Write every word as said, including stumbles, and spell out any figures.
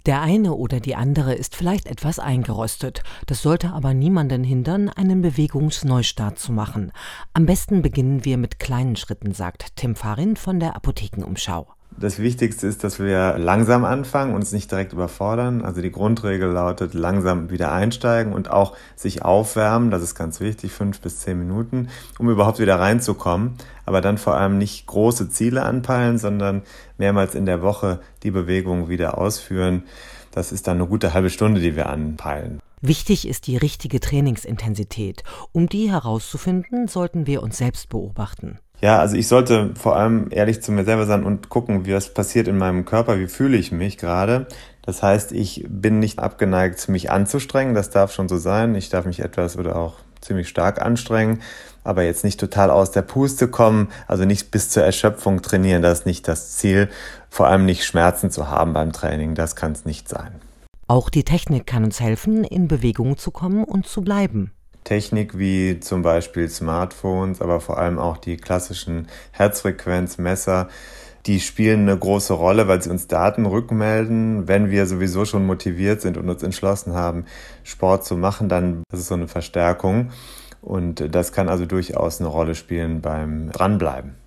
Der eine oder die andere ist vielleicht etwas eingerostet. Das sollte aber niemanden hindern, einen Bewegungsneustart zu machen. Am besten beginnen wir mit kleinen Schritten, sagt Tim Farin von der Apothekenumschau. Das Wichtigste ist, dass wir langsam anfangen und uns nicht direkt überfordern. Also die Grundregel lautet, langsam wieder einsteigen und auch sich aufwärmen. Das ist ganz wichtig, fünf bis zehn Minuten, um überhaupt wieder reinzukommen. Aber dann vor allem nicht große Ziele anpeilen, sondern mehrmals in der Woche die Bewegung wieder ausführen. Das ist dann eine gute halbe Stunde, die wir anpeilen. Wichtig ist die richtige Trainingsintensität. Um die herauszufinden, sollten wir uns selbst beobachten. Ja, also ich sollte vor allem ehrlich zu mir selber sein und gucken, wie was passiert in meinem Körper, wie fühle ich mich gerade. Das heißt, ich bin nicht abgeneigt, mich anzustrengen, das darf schon so sein. Ich darf mich etwas oder auch ziemlich stark anstrengen, aber jetzt nicht total aus der Puste kommen, also nicht bis zur Erschöpfung trainieren, das ist nicht das Ziel. Vor allem nicht Schmerzen zu haben beim Training, das kann es nicht sein. Auch die Technik kann uns helfen, in Bewegung zu kommen und zu bleiben. Technik wie zum Beispiel Smartphones, aber vor allem auch die klassischen Herzfrequenzmesser, die spielen eine große Rolle, weil sie uns Daten rückmelden. Wenn wir sowieso schon motiviert sind und uns entschlossen haben, Sport zu machen, dann ist es so eine Verstärkung. Und das kann also durchaus eine Rolle spielen beim Dranbleiben.